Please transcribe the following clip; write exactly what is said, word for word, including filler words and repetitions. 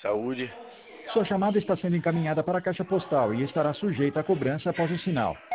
Saúde. Sua chamada está sendo encaminhada para a caixa postal e estará sujeita à cobrança após o sinal.